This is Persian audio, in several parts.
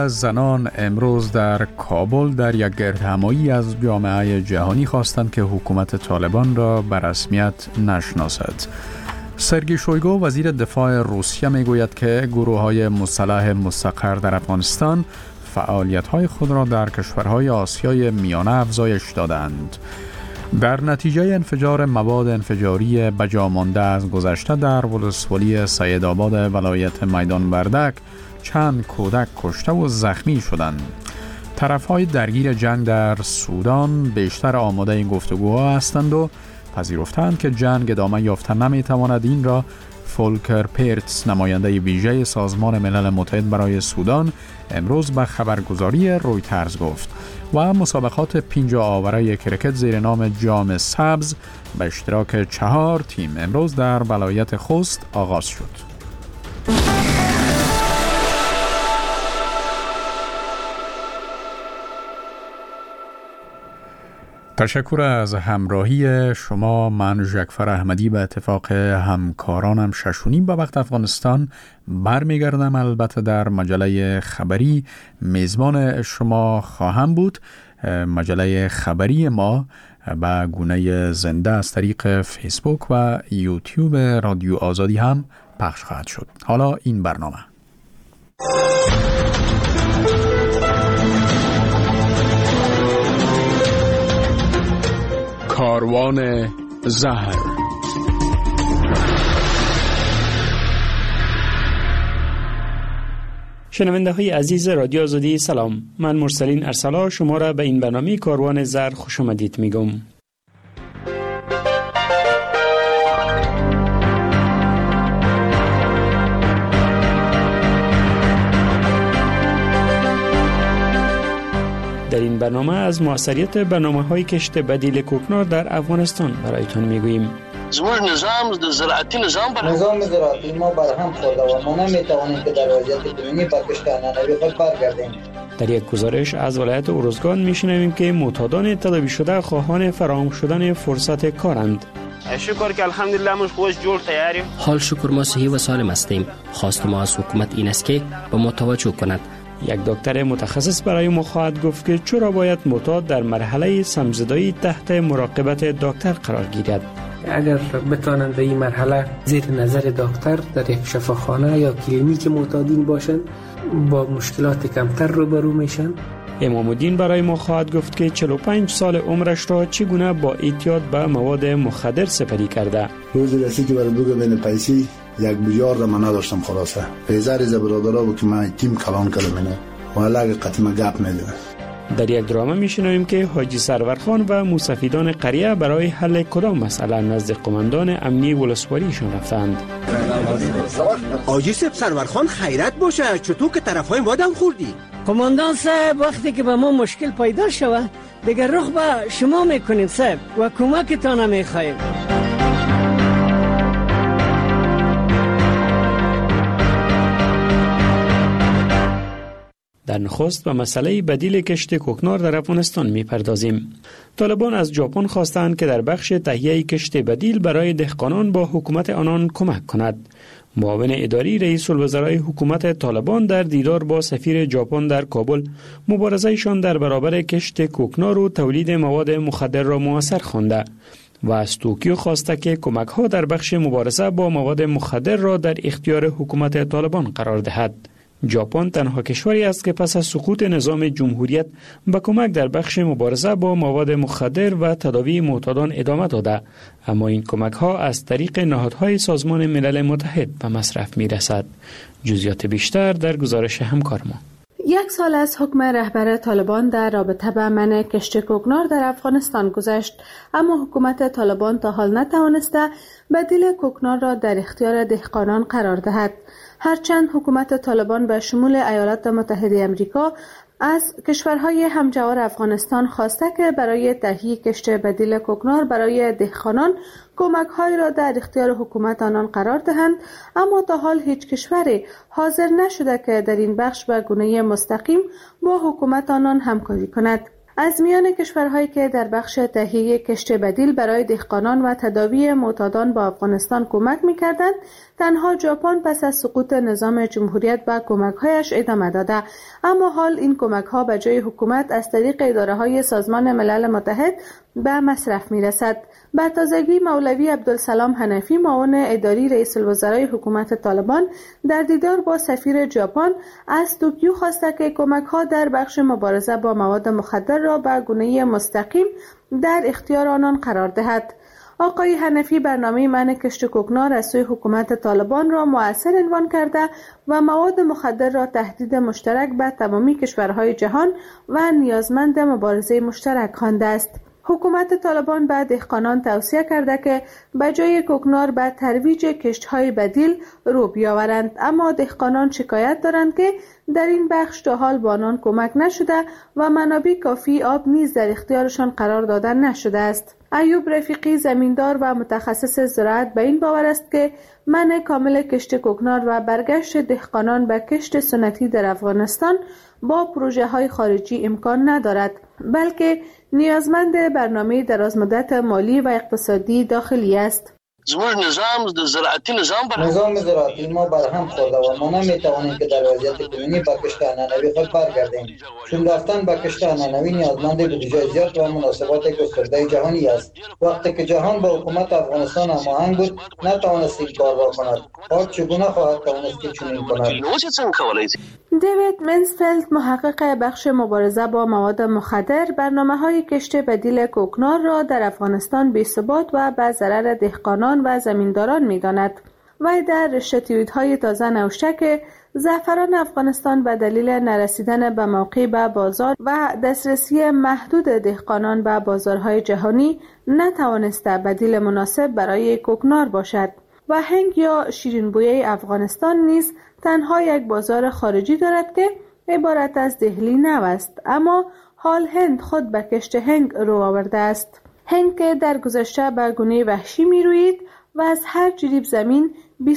زنان امروز در کابل در یک گردهمایی از جامعه جهانی خواستند که حکومت طالبان را به رسمیت نشناسد. سرگئی شویگو وزیر دفاع روسیه میگوید که گروه‌های مسلح مستقر در افغانستان فعالیت‌های خود را در کشورهای آسیای میانه افزایش دادند. در نتیجه انفجار مواد انفجاری بجا مانده از گذشته در ولسوالی سیدآباد ولایت میدان وردک چند کودک کشته و زخمی شدند. طرف‌های درگیر جنگ در سودان بیشتر آماده گفتگوها هستند و پذیرفتند که جنگ ادامه یافته نمی‌تواند. این را فولکر پیرتس، نماینده ویژه سازمان ملل متحد برای سودان، امروز به خبرگزاری رویترز گفت. و مسابقات پینجا آوره کرکت زیر نام جام سبز به اشتراک 4 تیم امروز در ولایت خوست آغاز شد. تشکر از همراهی شما. من جعفر احمدی به اتفاق همکارانم 6:30 به وقت افغانستان برمیگردم. البته در مجله خبری میزبان شما خواهم بود. مجله خبری ما به گونه زنده از طریق فیسبوک و یوتیوب رادیو آزادی هم پخش خواهد شد. حالا این برنامه کاروان زهر. شنونده های عزیز رادیو آزادی سلام. من مرسلین ارسلا شما را به این برنامه کاروان زهر خوش آمدید میگم. در این برنامه از موثریت برنامه‌های کشت بدیل کوکنار در افغانستان برایتان میگوییم. زموږ نظام د زراعتي نظام زراعتی ما برهم خورده و ما نمیتوانیم که در وضعیت کنونی برگشتانانوی خود برگردیم. در یک گزارش از ولایت ارزگان میشنویم که معتادان تداوی شده خواهان فراهم شدن فرصت کارند. شکر که الحمدلله ما خوش جور تیاریم. حال شکر ما صحیح و سالم هستیم. خواست ما از حکومت این است که به ما توجه کند. یک دکتر متخصص برای ما خواهد گفت که چرا باید معتاد در مرحله سمزدایی تحت مراقبت دکتر قرار گیرد. اگر بتوانند به این مرحله زیر نظر دکتر در یک شفاخانه یا کلینیک معتادین باشند با مشکلات کمتر روبرو میشن. امام الدین برای ما خواهد گفت که 45 سال عمرش را چگونه با اعتیاد به مواد مخدر سپری کرده. روزی رسید که برای بگه بین پیسی یک بیار را من نداشتم. خلاصه پیزار از برادرها بود که من تیم کلان کردم اینه و علاقه قطمه گپ میده. در یک درامه میشنویم که حاجی سرورخان و موسفیدان قریه برای حل کدام مسئله نزد قماندان امنی ولسوالیشان رفتند. حاجی سرورخان خیرت باشه، چطور که طرفای ما دم خوردی؟ قماندان صاحب وقتی که به ما مشکل پیدا شود دیگر رخ به شما میکنیم صاحب و کمکتان میخواهیم. در نخست به مسئله بدیل کشت کوکنار در افغانستان میپردازیم. طالبان از ژاپن خواستند که در بخش تهیه کشت بدیل برای دهقانان با حکومت آنان کمک کند. معاون اداری رئیس الوزرای حکومت طالبان در دیدار با سفیر ژاپن در کابل مبارزه‌شان در برابر کشت کوکنار و تولید مواد مخدر را موثر خوانده و از توکیو خواسته که کمک‌ها در بخش مبارزه با مواد مخدر را در اختیار حکومت طالبان قرار دهد. ژاپن تنها کشوری است که پس از سقوط نظام جمهوریت به کمک در بخش مبارزه با مواد مخدر و تداوی معتادان ادامه داده، اما این کمک ها از طریق نهادهای سازمان ملل متحد به مصرف می رسد. جزئیات بیشتر در گزارش همکار ما. 1 سال از حکم رهبر طالبان در رابطه با منع کشت کوکنار در افغانستان گذشت، اما حکومت طالبان تا حال نتوانسته بدیل کوکنار را در اختیار دهقانان قرار دهد. هرچند حکومت طالبان به شمول ایالات متحده آمریکا از کشورهای همجوار افغانستان خواسته که برای تهیه کشت بدیل کوکنار برای دهقانان کمک‌هایی را در اختیار حکومت آنان قرار دهند، اما تا حال هیچ کشوری حاضر نشده که در این بخش به گونه مستقیم با حکومت آنان همکاری کند. از میان کشورهایی که در بخش تهیه کشت بدیل برای دهقانان و تداوی معتادان با افغانستان کمک می‌کردند، تنها ژاپن پس از سقوط نظام جمهوریت به کمک‌هایش ادامه داده، اما حال این کمک‌ها به جای حکومت از طریق اداره‌های سازمان ملل متحد به مصرف می‌رسد. به تازگی مولوی عبدالسلام حنفی معاون اداری رئیس الوزرای حکومت طالبان در دیدار با سفیر ژاپن از توکیو خواسته که کمک‌ها در بخش مبارزه با مواد مخدر را به گونه مستقیم در اختیار آنان قرار دهد. آقای حنفی برنامه منع کشت کوکنار از سوی حکومت طالبان را مؤثر عنوان کرده و مواد مخدر را تهدید مشترک به تمامی کشورهای جهان و نیازمند مبارزه مشترک خوانده است. حکومت طالبان به دهقانان توصیه کرده که به جای کوکنار به ترویج کشت‌های بدیل رو بیاورند، اما دهقانان شکایت دارند که در این بخش تا حال با آنان کمک نشده و منابع کافی آب نیز در اختیارشان قرار داده نشده است. ایوب رفیقی زمیندار و متخصص زراعت به این باور است که منع کامل کشت کوکنار و برگشت دهقانان به کشت سنتی در افغانستان با پروژه‌های خارجی امکان ندارد، بلکه نیازمند برنامه درازمدت مالی و اقتصادی داخلی است. نظام زراعتی ما برهم خورده و ما نمیتوانیم که در وضعیت کنونی به کشت عنعنوی خود برگردیم، چون رفتن به کشت عنعنوی نیازمند بودجه زیاد و مناسبات گسترده جهانی است. وقتی که جهان با حکومت افغانستان هماهنگ بود نتوانست این کار را کند، حال چگونه خواهد توانست که چنین کند؟ دیوید منسفلد محقق بخش مبارزه با مواد مخدر برنامه‌های کشت بدیل کوکنار را در افغانستان بی‌ثبات و به ضرر دهقانان و زمینداران می‌داند. وی در رشته توییت‌های تازه نوشته که زعفران افغانستان به دلیل نرسیدن به موقع به بازار و دسترسی محدود دهقانان به بازارهای جهانی نتوانسته بدیل مناسب برای کوکنار باشد و هنگ یا شیرین‌بویه افغانستان نیز تنها یک بازار خارجی دارد که عبارت از دهلی نو است، اما حال هند خود به کشت هنگ رو آورده است. هنگ که در گذشته به گونه وحشی می روید و از هر جریب زمین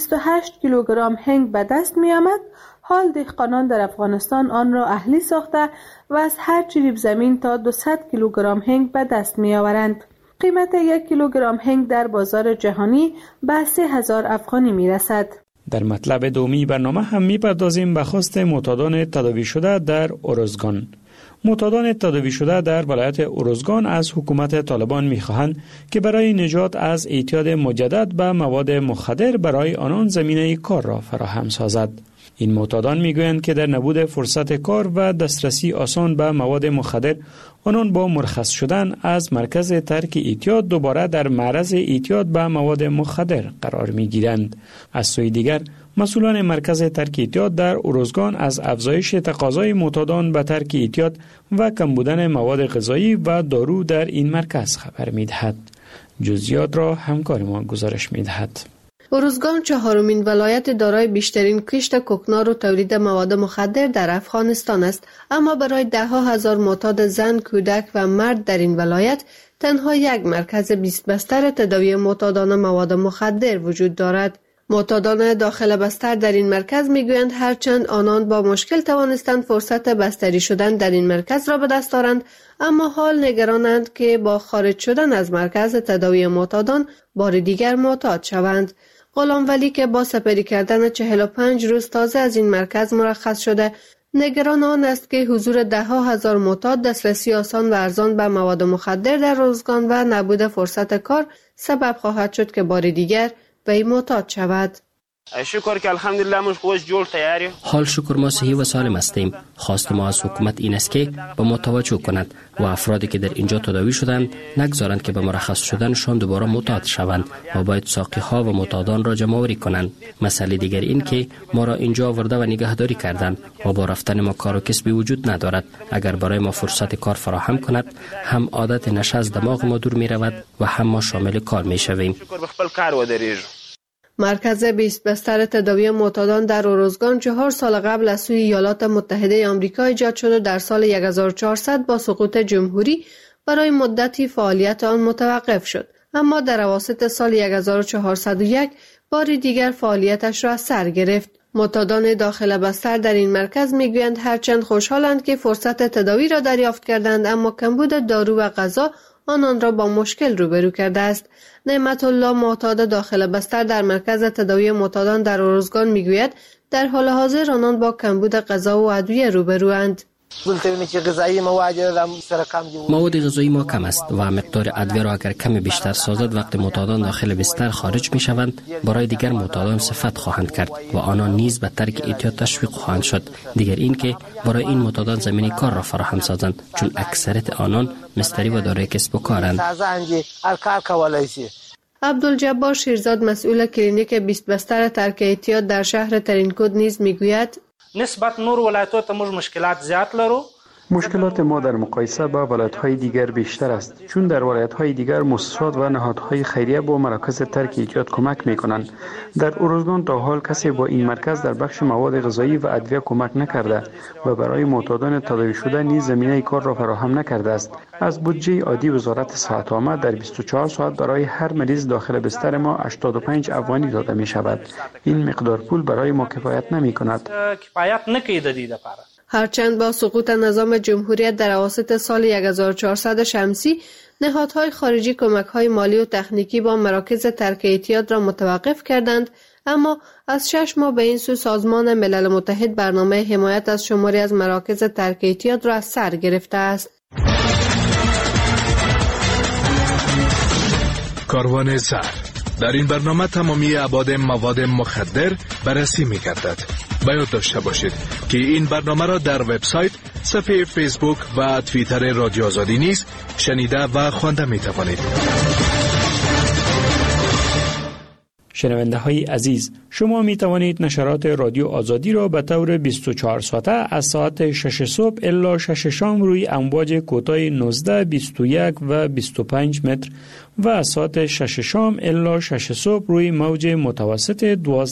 28 کیلوگرم هنگ به دست می آمد، حال دهقانان در افغانستان آن را اهلی ساخته و از هر جریب زمین تا 200 کیلوگرم هنگ به دست می آورند. قیمت 1 کیلوگرم هنگ در بازار جهانی به 3000 افغانی می رسد. در مطلب دومی برنامه هم می‌پردازیم به خواست معتادان تداوی شده در اروزگان. معتادان تداوی شده در ولایت اروزگان از حکومت طالبان می‌خواهند که برای نجات از اعتیاد مجدد به مواد مخدر برای آنان زمینه کار را فراهم سازد. این معتادان میگویند که در نبود فرصت کار و دسترسی آسان به مواد مخدر، آنان با مرخص شدن از مرکز ترک اعتیاد دوباره در معرض اعتیاد به مواد مخدر قرار میگیرند. از سوی دیگر مسئولان مرکز ترک اعتیاد در اروزگان از افزایش تقاضای معتادان به ترک اعتیاد و کم بودن مواد غذایی و دارو در این مرکز خبر میدهد. جزئیات را همکار ما گزارش میدهد. اروزگان چهارمین ولایت دارای بیشترین کشت کوکنار و تولید مواد مخدر در افغانستان است، اما برای ده‌ها هزار معتاد زن، کودک و مرد در این ولایت تنها یک مرکز 20 بستر تداوی معتادان مواد مخدر وجود دارد. معتادان داخل بستر در این مرکز میگویند هرچند آنان با مشکل توانستند فرصت بستری شدن در این مرکز را به دست آورند، اما حال نگرانند که با خارج شدن از مرکز تداوی معتادان بار دیگر معتاد شوند. غلام ولی که با سپری کردن 45 روز تازه از این مرکز مرخص شده، نگران آن است که حضور ده‌ها هزار معتاد، دسترسی آسان و ارزان به مواد مخدر در اروزگان و نبود فرصت کار سبب خواهد شد که بار دیگر وی معتاد شود. شکر که الحمدلله مش خوش جور تیاری. حال شکر ما صحیح و سالم هستیم. خواست ما از حکومت این است که به ما توجه کند و افرادی که در اینجا تداوی شدند نگذارند که به مرخص شدنشان دوباره معتاد شوند و باید ساقی ها و معتادان را جمع آوری کنند. مسئله دیگر این که ما را اینجا آورده و نگهداری کردند و با رفتن ما کار و کسبی وجود ندارد. اگر برای ما فرصت کار فراهم کند، هم عادت نشه از دماغ ما دور می رود و هم ما شامل کار می شویم. مرکز 20 بستر تداوی معتادان در اروزگان 4 سال قبل از سوی ایالات متحده آمریکا ایجاد شد و در سال 1400 با سقوط جمهوری برای مدتی فعالیت آن متوقف شد، اما در اواسط سال 1401 بار دیگر فعالیتش را از سر گرفت. معتادان داخل بستر در این مرکز میگویند هرچند خوشحالند که فرصت تداوی را دریافت کردند، اما کمبود دارو و غذا آنان را با مشکل روبرو کرده است. نعمت الله معتاد داخل بستر در مرکز تداوی معتادان در ارزگان میگوید در حال حاضر آنان با کمبود غذا و ادویه روبروند. مواد غذایی ما کم است و مقدار ادویه را اگر کمی بیشتر سازد وقتی معتادان داخل بستر خارج می شوند برای دیگر معتادان صفت خواهند کرد و آنان نیز به ترک اعتیاد تشویق خواهند شد. دیگر این که برای این معتادان زمینه کار را فراهم سازند، چون اکثریت آنان مستری و دارای کسب و کارند. عبدالجبار شیرزاد مسئول کلینیک 20 بستر ترک اعتیاد در شهر ترینکود نیز میگوید نسبت نور ولایت‌ها موږ مشکلات زیات لرو. مشکلات ما در مقایسه با ولایت‌های دیگر بیشتر است، چون در ولایت‌های دیگر مؤسسات و نهادهای خیریه با مراکز ترک اعتیاد کمک می‌کنند. در ارزگان تا حال کسی با این مرکز در بخش مواد غذایی و ادویه کمک نکرده و برای معتادان تداوی شده نیز زمینه کار را فراهم نکرده است. از بودجه عادی وزارت صحت عامه در 24 ساعت برای هر مریض داخل بستر ما 85 افغانی داده می‌شود. این مقدار پول برای ما کفایت نمی‌کند. هرچند با سقوط نظام جمهوریت در اواسط سال 1400 شمسی نهادهای خارجی کمک‌های مالی و تکنیکی با مراکز ترک اعتیاد را متوقف کردند، اما از 6 ماه به این سو سازمان ملل متحد برنامه حمایت از شماری از مراکز ترک اعتیاد را از سر گرفته است. کاروان سر در این برنامه تمامی ابعاد مواد مخدر بررسی می‌گردد. باید داشته باشید که این برنامه را در وبسایت، صفحه فیسبوک و توییتر رادیو آزادی نیز شنیده و خوانده می‌توانید. شنونده های عزیز، شما می توانید نشرات رادیو آزادی را به طور 24 ساعته از ساعت 6 صبح الی 6 شام روی امواج کوتاه 19، 21 و 25 متر و از ساعت 6 شام الی 6 صبح روی موج متوسط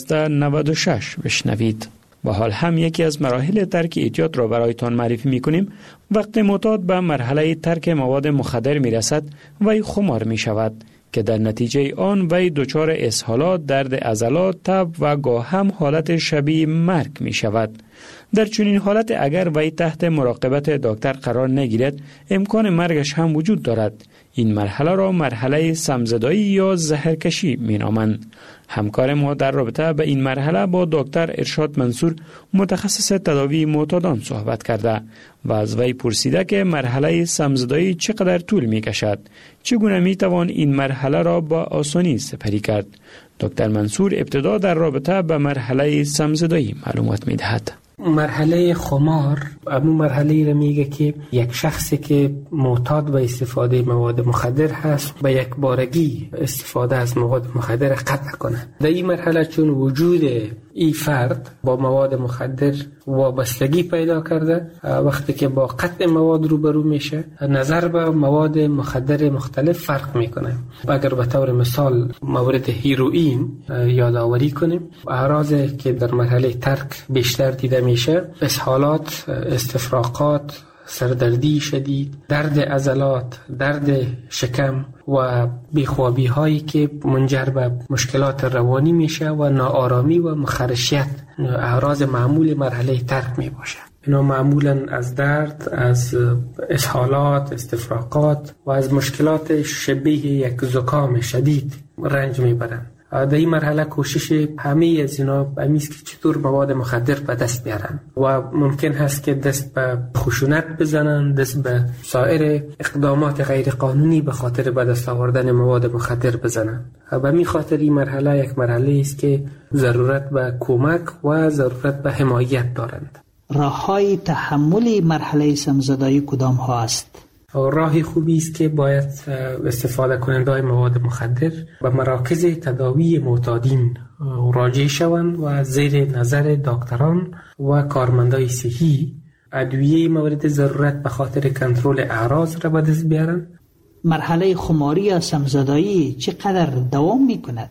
1296 بشنوید. و حال هم یکی از مراحل ترک اعتیاد را برایتان معرفی می کنیم. وقتی معتاد به مرحله ترک مواد مخدر می رسد وی خمار می شود که در نتیجه آن وی دچار اسهالات، درد عضلات، تب و گاه هم حالت شبیه مرگ می شود. در چنین حالت اگر وی تحت مراقبت دکتر قرار نگیرد امکان مرگش هم وجود دارد. این مرحله را مرحله سمزدایی یا زهرکشی می نامند. همکار ما در رابطه به این مرحله با دکتر ارشاد منصور متخصص تداوی معتادان صحبت کرده و از وی پرسیده که مرحله سمزدایی چقدر طول می کشد، چگونه می توان این مرحله را با آسانی سپری کرد. دکتر منصور ابتدا در رابطه به مرحله سمزدایی معلومات می دهد. مرحله خمار همون مرحله را میگه که یک شخصی که معتاد به استفاده مواد مخدر هست به یک بارگی استفاده از مواد مخدر قطع کنه. در این مرحله چون وجود این فرد با مواد مخدر وابستگی پیدا کرده، وقتی که با قطع مواد روبرو میشه نظر به مواد مخدر مختلف فرق میکنه. اگر به طور مثال مورد هیروئین یادآوری کنیم، اعراضی که در مرحله ترک بیشتر دیده میشه اسهالات، استفراغات، سردردی شدید، درد عضلات، درد شکم و بیخوابی هایی که منجر به مشکلات روانی میشه و ناآرامی و مخرشیت اعراض معمول مرحله ترک می باشه. اینا معمولا از درد، از اسهالات، استفراغات و از مشکلات شبیه یک زکام شدید رنج میبرند. در این مرحله کوشش همه از اینا همیست که چطور مواد مخدر به دست بیارن و ممکن هست که دست به خشونت بزنن، دست به سایر اقدامات غیر قانونی به خاطر به دست آوردن مواد مخدر بزنن. به می خاطر این مرحله یک مرحله است که ضرورت به کمک و ضرورت به حمایت دارند. راه‌های تحمل مرحله سمزدایی کدام ها است؟ راهی خوبی است که باید استفاده کننده‌های مواد مخدر به مراکز تداوی معتادین راجع شوند و زیر نظر دکتران و کارمندای صحی ادویه مورد ضرورت به خاطر کنترل اعراض را به دست بیارن. مرحله خماری یا سمزدایی چقدر دوام می‌کند؟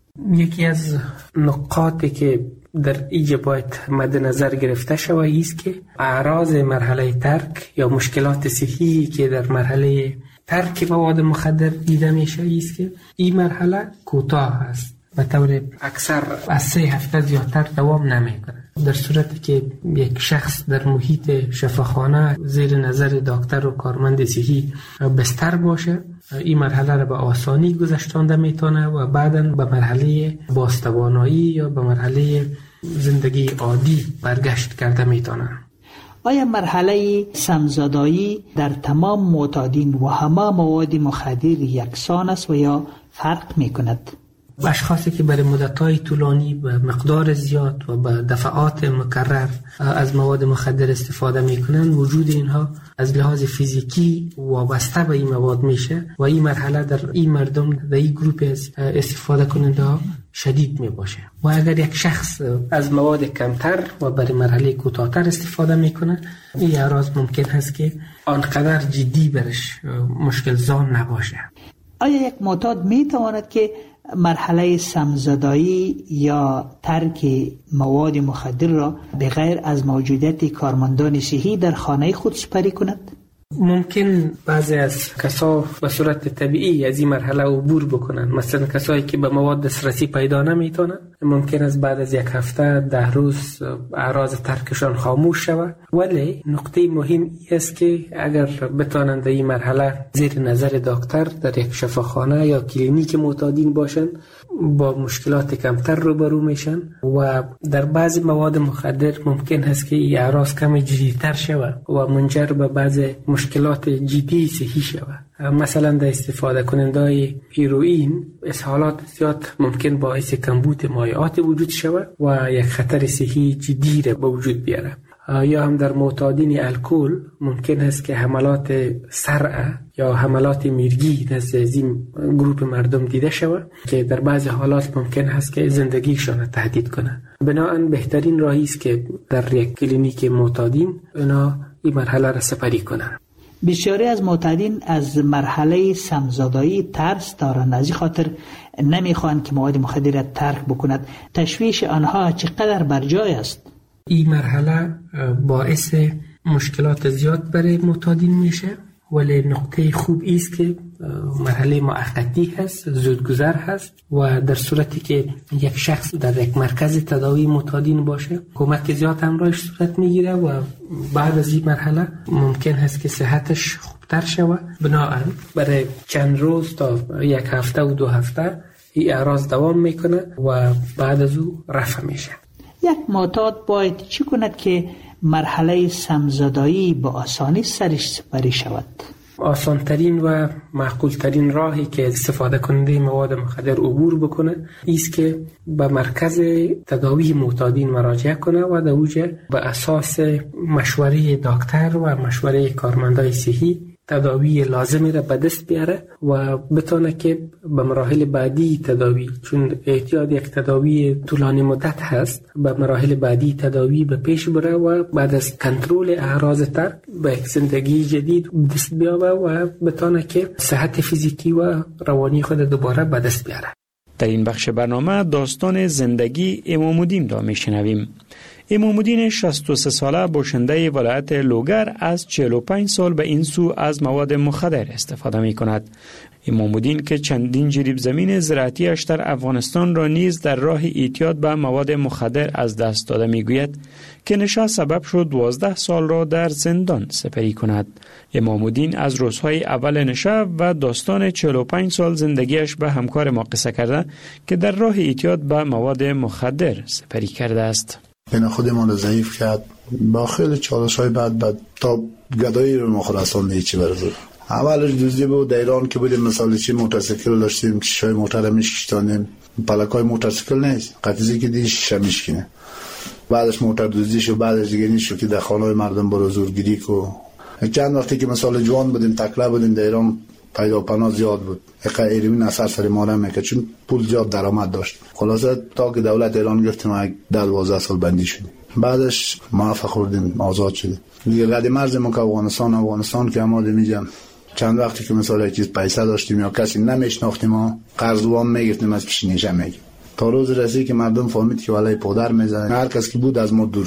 یکی از نقاطی که در اینجا باید مد نظر گرفته شود است که اعراض مرحله ترک یا مشکلات صحی که در مرحله ترک مواد مخدر دیده میشه است که این مرحله کوتاه است به طور اکثر از 3 هفته زیادتر دوام نمیکنه. در صورتی که یک شخص در محیط شفاخانه زیر نظر دکتر و کارمند صحی بستر باشه، این مرحله را به آسانی گذشتانده میتونه و بعداً به مرحله بازتوانایی یا به مرحله زندگی عادی برگشت کرده میتونه. آیا مرحله سمزدایی در تمام معتادین و همه مواد مخدر یکسان است و یا فرق میکند؟ اشخاصی که برای مدت‌های طولانی به مقدار زیاد و به دفعات مکرر از مواد مخدر استفاده میکنن، وجود اینها از لحاظ فیزیکی وابسته به این مواد میشه و این مرحله در این مردم، در این گروپ استفاده کننده ها شدید میباشه. و اگر یک شخص از مواد کمتر و برای مرحله کوتاه‌تر استفاده میکنه، این اعراض ممکن هست که آنقدر جدی برش مشکل زان نباشه. آیا یک معتاد میتواند که مرحله سمزدایی یا ترک مواد مخدر را بغیر از موجودیت کارمندان صحی در خانه خود سپری کند؟ ممکن بعضی از کسا به صورت طبیعی از این مرحله عبور بکنن. مثلا کسایی که به مواد دسترسی پیدا نمیتونن، ممکن است بعد از 1 هفته 10 روز اعراض ترکشان خاموش شود. ولی نقطه مهم این است که اگر بتوانند در این مرحله زیر نظر دکتر در یک شفاخانه یا کلینیک معتادین باشند، با مشکلات کمتر روبرو میشن و در بعضی مواد مخدر ممکن است که این اعراض کم جدی‌تر شود و منجر به بعضی مشکلات جدی صحی شود. مثلا در استفاده کنندای هیروئین اسهالات زیاد ممکن باعث کمبود مایعات وجود شود و یک خطر صحی جدی را به وجود بیاره. یا هم در معتادین الکل ممکن است که حملات صرع یا حملات میرگی نزد این گروه مردم دیده شود که در بعضی حالات ممکن است که زندگیشان تهدید کنه. بنابراین بهترین راهی است که در یک کلینیک معتادین اونا این مرحله را سپری کنند. بسیاری از معتادین از مرحله سمزدایی ترس دارند، از این خاطر نمیخواهند که مواد مخدر را ترک بکند. تشویش آنها چقدر برجای است؟ این مرحله باعث مشکلات زیاد برای معتادین میشه، ولی نقطه خوب است که مرحله موقتی هست، زودگذر هست و در صورتی که یک شخص در یک مرکز تداوی معتادین باشه، کمک زیاد همراهش صورت میگیره و بعد از این مرحله ممکن هست که صحتش خوبتر شود. بنابراین برای چند روز تا 1 هفته و 2 هفته این اعراض دوام میکنه و بعد از او رفع میشه. یک معتاد باید چی کند که مرحله سمزدایی با آسانی سرش سپری شود؟ آسانترین و معقولترین راهی که استفاده کننده مواد مخدر عبور بکنه ایست که به مرکز تداوی معتادین مراجعه کنه و در اوجه به اساس مشوره دکتر و مشوره کارمندای صحی تداوی لازمی را به دست بیاره و بتونه که به مراحل بعدی تداوی، چون احتیاج یک تداوی طولانی مدت هست، به مراحل بعدی تداوی به پیش بره و بعد از کنترل اعراض ترک به یک زندگی جدید دست بیاره و بتونه که صحت فیزیکی و روانی خود دوباره به دست بیاره. در این بخش برنامه داستان زندگی امام الدین را میشنویم. امام الدین 63 ساله باشنده ولایت لوگر از 45 سال به این سو از مواد مخدر استفاده می کند. امام الدین که چندین جریب زمین زراعتیش در افغانستان را نیز در راه اعتیاد به مواد مخدر از دست داده می گوید که نشه سبب شد 12 سال را در زندان سپری کند. امام الدین از روزهای اول نشه و داستان 45 سال زندگیش به همکار ما قصه کرده که در راه اعتیاد به مواد مخدر سپری کرده است. این خودمان رو ضعیف کرد. با خیلی چالش‌های بعد تا گدایی رو مخلصان هیچی برزد. اولش دوزی بود در ایران که بودیم، مثلا چی موتورسیکل داشتیم، شای موتور میشکشتانیم، پلکای موتورسیکل نیست، قطیزی که دیگه شیشه میشکنه. بعدش موتور دوزی شو، بعدش دیگه نیست که در خانه مردم برو زورگیری کو. چند وقتی که مثلا جوان بودیم، تکلا بودیم در ایران، پیدا پناه زیاد بود. ایرمین اثر سر ما نمیکرد چون پول زیاد درآمد داشت. خلاصه تا که دولت ایران گفتیم 10-12 سال بندی شدیم. بعدش موفق خوردیم، آزاد شدیم. دیگه قد مرزمون که افغانستان که ما میگم چند وقتی که مثلا چیز پیسه داشتیم یا کسی نمیشناختیم، ما قرض وام میگرفتیم از پیش نیشه میگیم. تا روز رسید که مردم فهمید که ولای پدر میزنه. هر کس که بود از ما دور شد.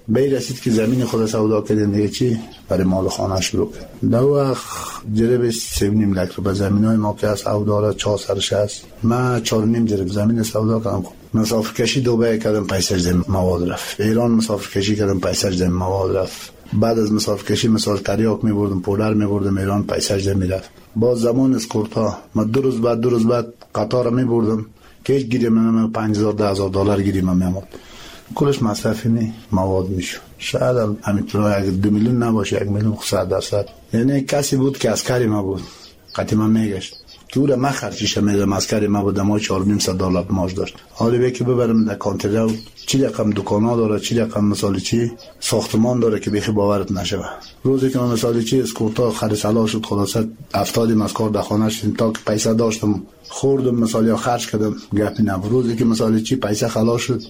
به رسید که زمین خود سودا کردن دیگه چی برای مال خانه شروع کرد. در وقت جرب 3.5 لک رو به زمینای ما که از سودا 4 سرش هست، من 4.5 جرب زمین سودا کردم. مسافر کشی دبی کردم، پیسش زمین مواد رفت. ایران مسافر کشی کردم، پیسش زمین مواد رفت. بعد از مسافر کشی مثال تریاک می‌بردم، پولر می‌بردم ایران، پیسش زمین رفت. باز زمان اسکورتا ما 2 روز بعد قطار می‌بردم که هیچ گیریم نمی‌آمد، 5000 10000 دلار گیریم می‌آمد. کلش مصرف نی مواد میشه. شاید همینطور اگه 2 میلیون نباشه 1 میلیون 100%. یعنی کسی بود که عسکری ما بود، قطعی من میگشت که او را من خرجش میدم، عسکری ما بود، ما 4.5 دلار معاش داشت. حالا به که ببرم در کانتر چی رقم دکانا داره، چی رقم مثال چی ساختمان داره که بخی باورت نشه. روزی که من مثال چی اسکورتا خرید سلا شد، خلاصه 70 از کار در خانه شدیم تا که پیسه داشتم خوردم مثال یا خرج کردم گپی نبود. روزی که مثال چی پیسه خلاص شد،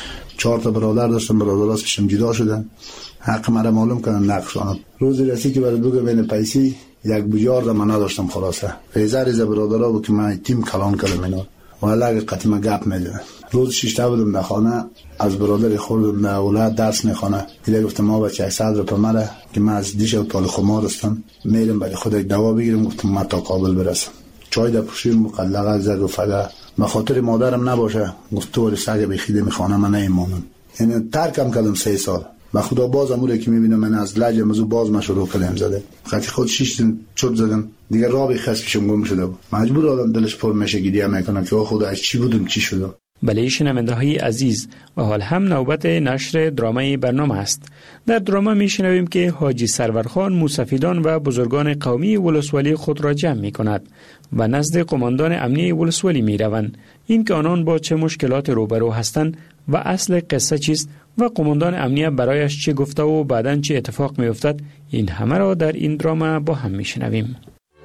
4 تا برادر داشتم، برادرها پیشم جدا شدن، حق مرا معلوم کردن نقشانم. روزی رسید که برای دوگه بین پیسی 1 بجار من نداشتم. خلاصه ریزه برادرها بود که من تیم کلان کردم اینا والا اگه قطعی گپ میدن. روز 6 تا بودم در خانه، از برادر خوردم در اولاد درس میخونه. دیگه گفتم ما بچه 100 روپیه مره که من از دیش و پال خمار هستم، میرم برای خود دوا بگیرم. گفتم من تا کابل برسم، چای در پوشیم مقلقه زد و فقط به خاطر مادرم نباشه. گفت تو ولی سگ بخیده میخوانه من نیمانم. یعنی ترکم کردم 3 سال. و خدا باز اموره که میبینم من از لجم از باز ما شروع کردم زده. خاطر خود 6 دن چرت زدم دیگه، رابی خسکشم گم شده بود. مجبور آدم دلش پر میشه گریه میکنه که خدا از چی بودم چی شدم. بله شنونده های عزیز، و حال هم نوبت نشر درامه برنامه است. در درامه میشنویم که حاجی سرورخان موسفیدان و بزرگان قومی ولسوالی خود را جمع می کند و نزد قماندان امنیه ولسوالی می روند. این که آنان با چه مشکلات روبرو هستند و اصل قصه چیست و قماندان امنیه برایش چه گفته و بعداً چه اتفاق می افتد، این همه را در این درامه با هم می شنویم.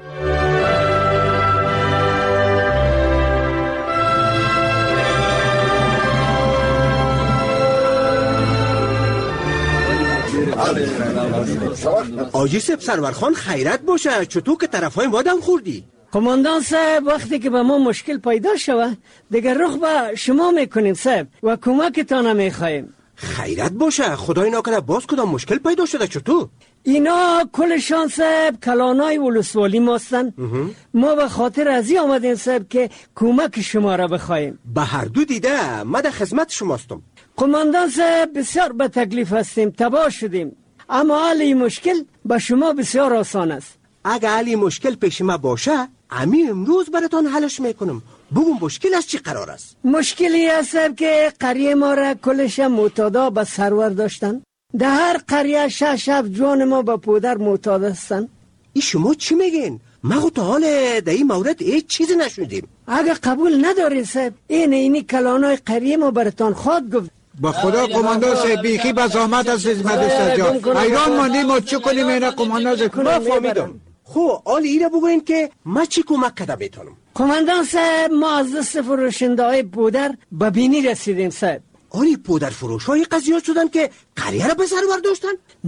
آجی سب سرورخان خیرت باشه، چطور که طرفای ما دم خوردی؟ قماندان صاحب وقتی که به ما مشکل پیدا شوه دیگر رخ به شما میکنیم صاحب و کمکتان میخوایم. خیرت باشه، خدای نکنه باز کدام مشکل پیدا شده. چطور؟ اینا کلشان صاحب کلانای ولسوالی ماستن. ما به خاطر ازی آمدیم صاحب که کمک شما را بخوایم. به هر دو دیده ما در خدمت شماستم. قماندان صاحب بسیار به تکلیف هستیم، تباه شدیم، اما حل این مشکل به شما بسیار آسان است. اگه حل مشکل پیش ما باشه امی امروز براتان حلش میکنم. بگم مشکل از چی قرار است؟ مشکلی است که قریه ما را کلش معتادا به سرور داشتن. در هر قریه 6 جوان ما به پودر معتاد هستن. ای شما چی میگین؟ ما تا حال در این مورد هیچ چیزی نشنیدیم. اگه قبول ندارین صاحب اینی کلانای قریه ما براتان خود گفت. با خدا قماندان صاحب بیخی به زحمت از خدمت سجاد ایران ماندیم ما چی کنیم؟ اینا قماندان صاحب ما فهمیدم. خب حال ایره بگوین که ما چی کمک کده میتونم؟ قماندان صاحب ما از دست فروشنده های پودر به بینی رسیدیم صاحب. آری پودر فروش های قضیات شدن که قریه را به سرور داشتن؟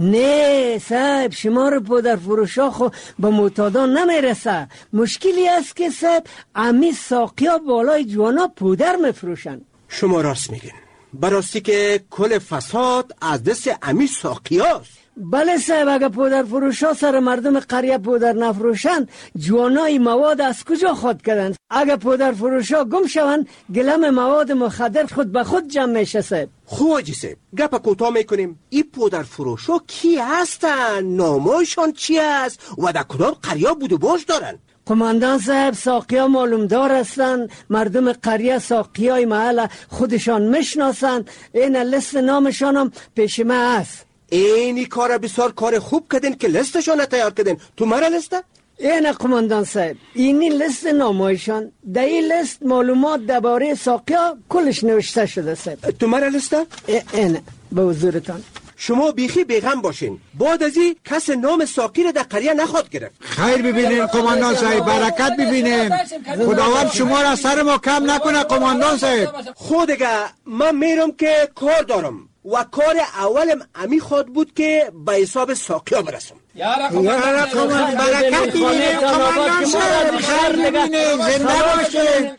نه صاحب شمار پودر فروش ها خو به معتادان نمیرسه. مشکلی است که صاحب امی ساقی ها بالای جوانا پودر میفروشن. شما راست میگین، براستی که کل فساد از دست امی ساقی هاست. بله صاحب اگه پودر فروش ها سر مردم قریه پودر نفروشن جوانای مواد از کجا خود کردن؟ اگه پودر فروش ها گم شون گلم مواد مخدر خود به خود جمع میشه صاحب. خوجی صاحب گپ کوتاه میکنیم. این پودر فروش ها کی هستن؟ نامایشان چی است؟ و در کدام قریه بود و باش دارن؟ قماندان صاحب ساقی ها معلوم دار هستن. مردم قریه ساقی های محل خودشان میشناسن. این لست نامشان هم پیش ما هست. اینی کار بسیار کار خوب کردین که لستشان تیار کردین. تو مرا لسته؟ این قماندان صاحب اینی لست نامایشان. در این لست معلومات درباره ساقی ها کلش نوشته شده صاحب. تو مرا لسته؟ این به حضورتان. شما بیخی بیغم باشین. بعد از این کس نام ساقی را در قریه نخواد گرفت. خیر ببینیم قماندان صاحب، برکت ببینیم. خداوند شما را سر ما کم نکنه قماندان صاحب. خود دیگه من میرم که کار دارم و کار اولم امی خود بود که به حساب ساقی ها برسم. یارا قماندان برکت ببینیم قماندان صاحب. خیر ببینیم، زنده باشین.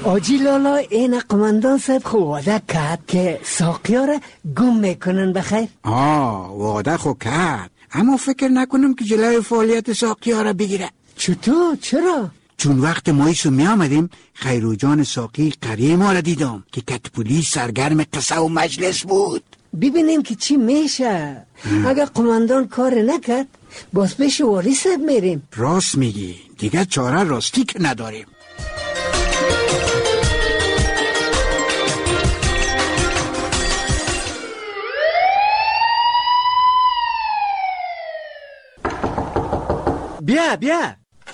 آجی لالا این قماندان صاحب خو وعده کرد که ساقیا را گم میکنن بخیر. وعده خو کرد، اما فکر نکنم که جلوی فعالیت ساقیا را بگیره. چطور؟ چرا؟ چون وقت مایسو می آمدیم خیرو جان ساقی قریه ما را دیدم که کتپولی سرگرم قصه و مجلس بود. ببینیم که چی میشه. اگر قماندان کار نکرد باز پیش والی صاحب میریم. راست میگی، دیگر چاره راستی که نداریم. بیا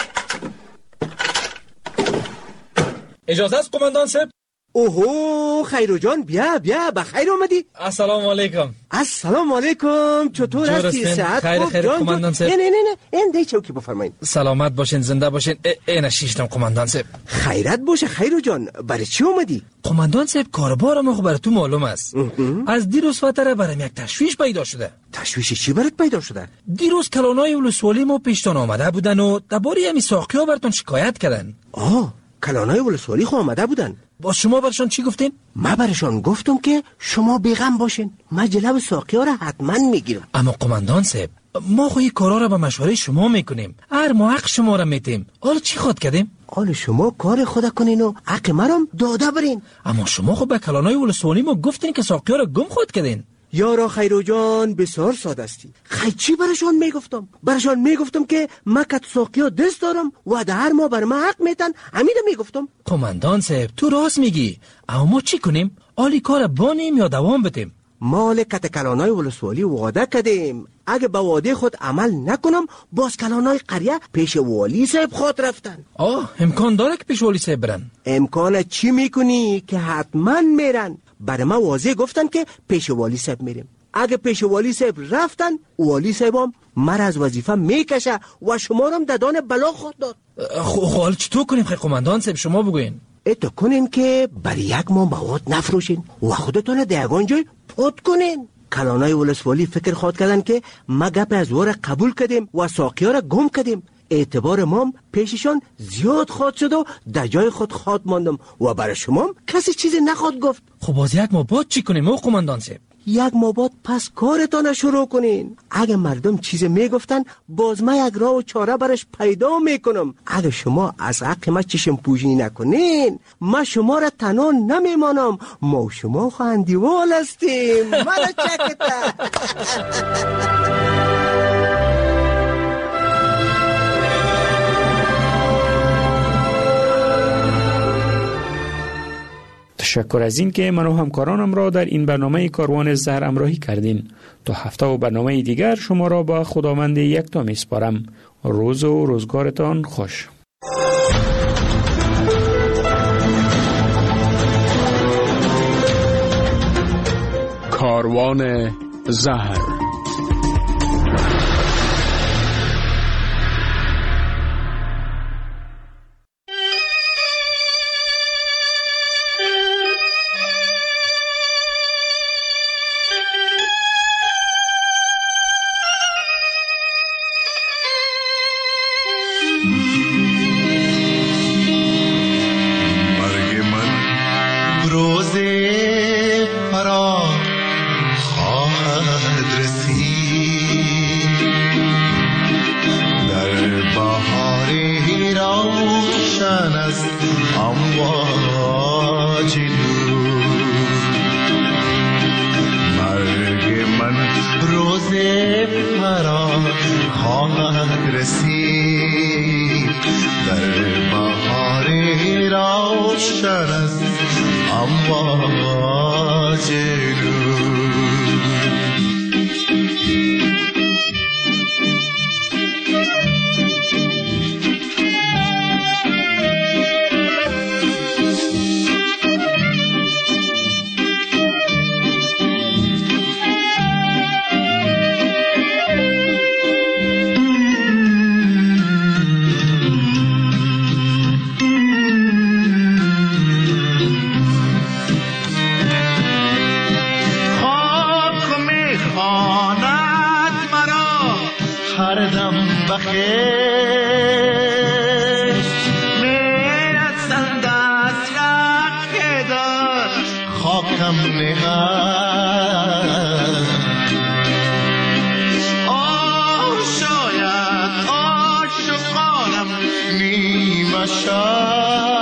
اجازه است قماندان صاحب؟ اوهو خیرو جان بیا بخیر آمدی. السلام علیکم. السلام علیکم. چطور هستی؟ صحت خوب؟ خیر قماندان صاحب. نه این دی چوکی بفرمایید. سلامت باشین، زنده باشین. این شیشتم قماندان صاحب. خیرت باشه خیرو جان. برای چی اومدی؟ قماندان صاحب کاربار ما برای تو معلوم است. از دیروز فتره برام یک تشویش پیدا شده. تشویش چی برات پیدا شده؟ دیروز کلانای ولسوالی ما پیشتان آمده بودن و درباره همین ساقیا براتون شکایت کردن. کلانای ولسوالی خو آمده بودن. با شما برشان چی گفتین؟ ما برشان گفتم که شما بیغم باشین، ما جلو ساقیا را حتما میگیرم. اما قماندان صاحب ما خو این کارا را به مشوره شما میکنیم، هر ما حق شما را میتیم. حالا چی خود کردیم؟ حالا شما کار خود کنین و حق مرام داده برین. اما شما خو به کلانای ولسوالی ما گفتین که ساقیا را گم خود کردین. یارا خیرو جان بسیار ساده استی. چی برشان میگفتم که ما کت ساقیا دست دارم و در هر ما بر ما حق میتن. امیده میگفتم. قماندان صاحب تو راست میگی، اما ما چی کنیم؟ آلی کار بانیم یا دوام بدیم؟ مال کت کلانای ولسوالی وعده کردیم، اگه به وعده خود عمل نکنم باز کلانای قریه پیش والی صاحب خود رفتن. امکان داره که پیش والی صاحب برن؟ امکان چی میکنی که حتما میرن. برای ما واضح گفتن که پیش والی صاحب میریم. اگه پیش والی صاحب رفتن والی صاحب هم مر از وظیفه میکشه و شما رو هم ددان بلا خود داد. حالا چطور کنیم خیلی قماندان صاحب شما بگوین؟ اتو کنین که برای یک ماه مواد نفروشین و خودتون دیگان جای پود کنین. کلانای ولسوالی فکر خود کردن که ما گپ از وار قبول کردیم و ساقیا را گم کردیم. اعتبار مام پیششان زیاد خود شد و در جای خود خود ماندم و برای شما کسی چیزی نخواد گفت. خب باز یک ماه بعد چی کنیم او قماندان صاحب؟ یک ماه بعد پس کارتان شروع کنین. اگه مردم چیزی میگفتن باز ما یک راه و چاره برش پیدا میکنم. اگه شما از حق ما چشم پوشی نکنین ما شما را تنها نمیمانم. ما و شما خواهندیوال هستیم. مرا چکتا. تشکر از این که من و همکارانم را در این برنامه کاروان زهر همراهی کردین. تا هفته و برنامه دیگر شما را با خداوند یکتا میسپارم. روز و روزگارتان خوش. کاروان زهر. خواهد شاید عاشقانم نیمه شب